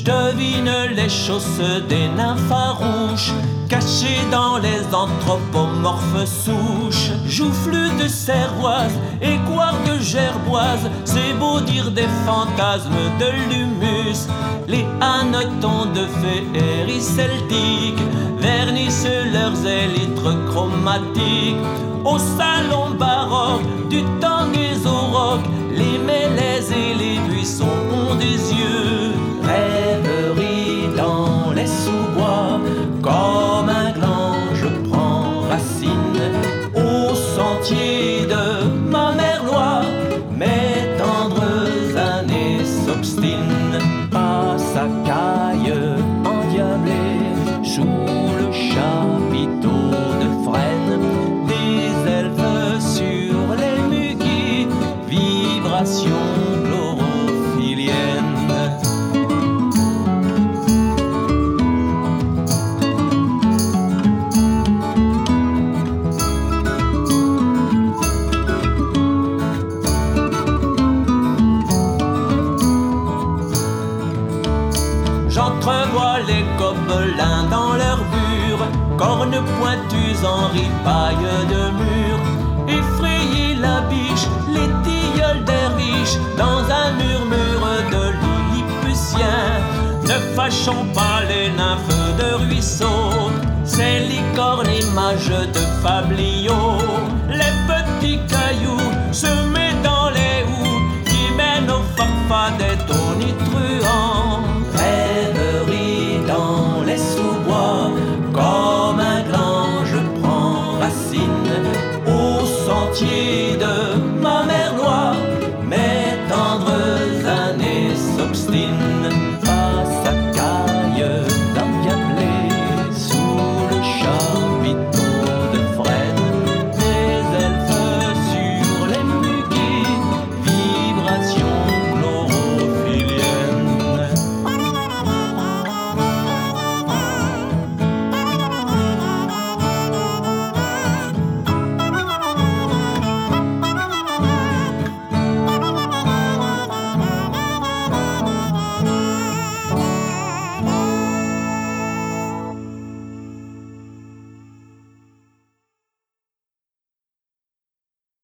Je devine les chausses des nymphes farouches, cachées dans les anthropomorphes souches. Joufflu de cervoise et couard de gerboise, c'est beau dire des fantasmes de l'humus. Les hannetons de féerie celtique vernissent leurs élytres chromatiques. Au salon baroque du temps des aurochs, les mélèzes et les buissons ont des yeux. Rêverie dans les sous-bois, comme un gland je prends racine. Au sentier de ma mère loi, mes tendres années s'obstinent. À sa caille endiablée, sous le chapiteau de frêne, des elfes sur les muguets, vibrations chlorophylliennes. J'entrevois les gobelins dans leurs bures, cornes pointues en ripaille de mur. Effrayer la biche, les tilleuls des riches, dans un murmure de Lilliputien. Ne fâchons pas les nymphes de ruisseau, ces licornes images de fabliaux.